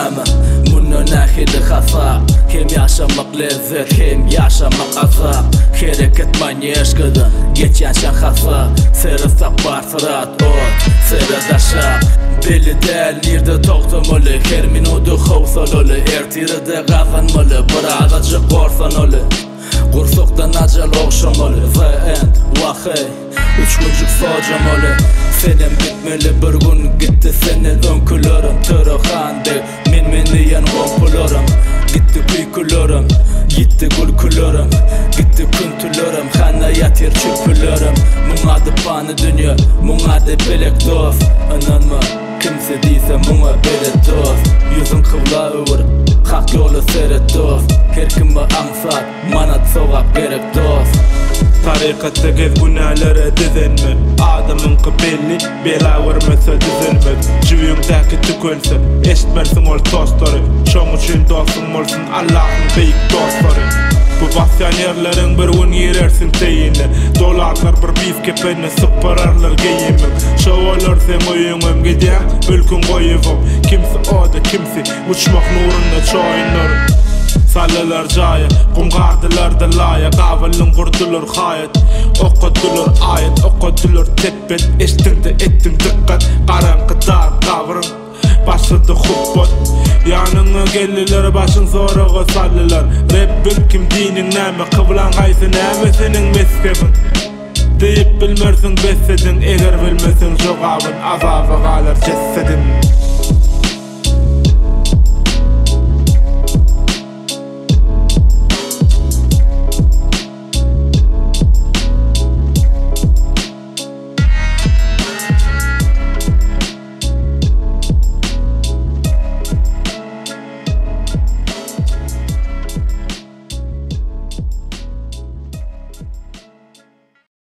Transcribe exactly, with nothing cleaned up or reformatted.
näme Munno nähili hasa Hem yaşamak lezzet hem yaşamak azap Hareket manyeşkıdı geçen şan hasa Sırısak bartırat ot sırıdaşak Belli değil yerde toxtamalı Her minutu xovsalalı Ertiride qazanmalı Bir ağacı qorsanalı Qursokdan ajal oqşamalı The end vaxey Üç güncük socamalı Senem bitmeli bir gün gitti senin önkülerim Tırıxandı men men diyen qompularim Gitti kuykularim Gitti gulkularim Gitti küntülerim Xana yatir çöpülerim Mun adı panı dünya Mun adı belek dost Inanma kimse deyse muna belek dost Yüzün kıvla över Hak yolu seyret dost Her kimbe ansat Manat soğak gerek dost Tarikatta gez günahlara dizenme Adamın kıbelli bela vermese dizenme Cüvüngdäki tükölse eşitmersin ol tostları Şoň üçin dostum olsun Allah'ın beyik dostları Bu basyanerlerin bir gün yerersin teyinle Dolarlar bir bif kepene sıpırarlar geyimim Şo olur sen oyunum gidem ülkün koyuvom Kimsi oda kimsi uçmak nurunda çoğunlar Sallılar jaya, kumgardılar da laya Qavalın qurdular hayat, okudular ayet Okudular tepet, eştinde ettim dikkat Qaranqı dar qavrın, başladı hubbot Yanına gelliler başın soruğa sallılar Rabbin kim dinin näme, kıblan qaysı näme senin meskebin Deyip bilmersin besedin, eger bilmesin jogabın Azabı qalar cesedin